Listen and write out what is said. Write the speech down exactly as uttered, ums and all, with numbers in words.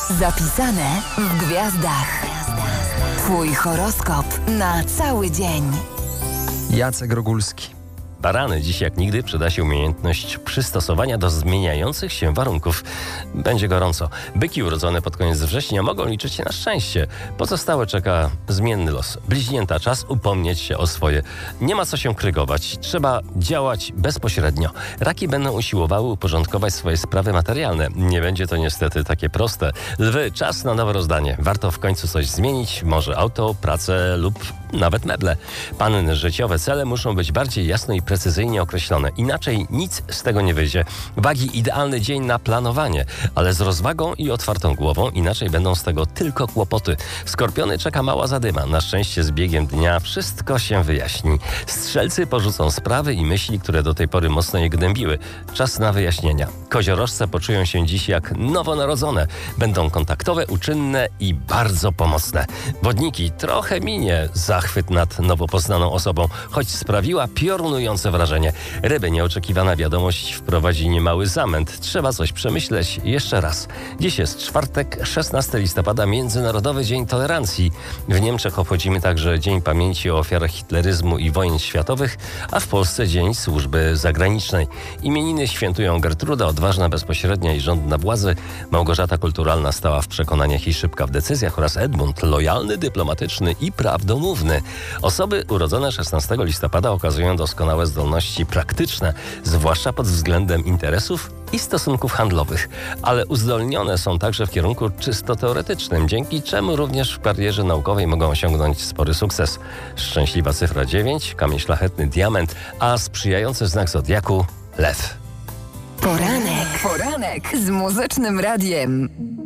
Zapisane w gwiazdach. Twój horoskop na cały dzień. Jacek Rogulski. Barany, dziś jak nigdy przyda się umiejętność przystosowania do zmieniających się warunków. Będzie gorąco. Byki urodzone pod koniec września mogą liczyć na szczęście. Pozostałe czeka zmienny los. Bliźnięta, czas upomnieć się o swoje. Nie ma co się krygować. Trzeba działać bezpośrednio. Raki będą usiłowały uporządkować swoje sprawy materialne. Nie będzie to niestety takie proste. Lwy, czas na nowe rozdanie. Warto w końcu coś zmienić. Może auto, pracę lub nawet meble. Panny, życiowe cele muszą być bardziej jasno i precyzyjnie określone. Inaczej nic z tego nie wyjdzie. Wagi, idealny dzień na planowanie, ale z rozwagą i otwartą głową, inaczej będą z tego tylko kłopoty. Skorpiony, czeka mała zadyma. Na szczęście z biegiem dnia wszystko się wyjaśni. Strzelcy porzucą sprawy i myśli, które do tej pory mocno je gnębiły. Czas na wyjaśnienia. Koziorożce poczują się dziś jak nowonarodzone. Będą kontaktowe, uczynne i bardzo pomocne. Wodniki, trochę minie zachwyt nad nowo poznaną osobą, choć sprawiła piorunujące wrażenie. Ryby, nieoczekiwana wiadomość wprowadzi niemały zamęt. Trzeba coś przemyśleć jeszcze raz. Dziś jest czwartek, szesnastego listopada, Międzynarodowy Dzień Tolerancji. W Niemczech obchodzimy także Dzień Pamięci o ofiarach hitleryzmu i wojen światowych, a w Polsce Dzień Służby Zagranicznej. Imieniny świętują Gertruda, odważna, bezpośrednia i żądna władzy, Małgorzata kulturalna, stała w przekonaniach i szybka w decyzjach, oraz Edmund, lojalny, dyplomatyczny i prawdomówny. Osoby urodzone szesnastego listopada okazują doskonałe zdolności praktyczne, zwłaszcza pod względem interesów i stosunków handlowych, ale uzdolnione są także w kierunku czysto teoretycznym, dzięki czemu również w karierze naukowej mogą osiągnąć spory sukces. Szczęśliwa cyfra dziewięć, kamień szlachetny diament, a sprzyjający znak zodiaku lew. Poranek. Poranek z Muzycznym Radiem.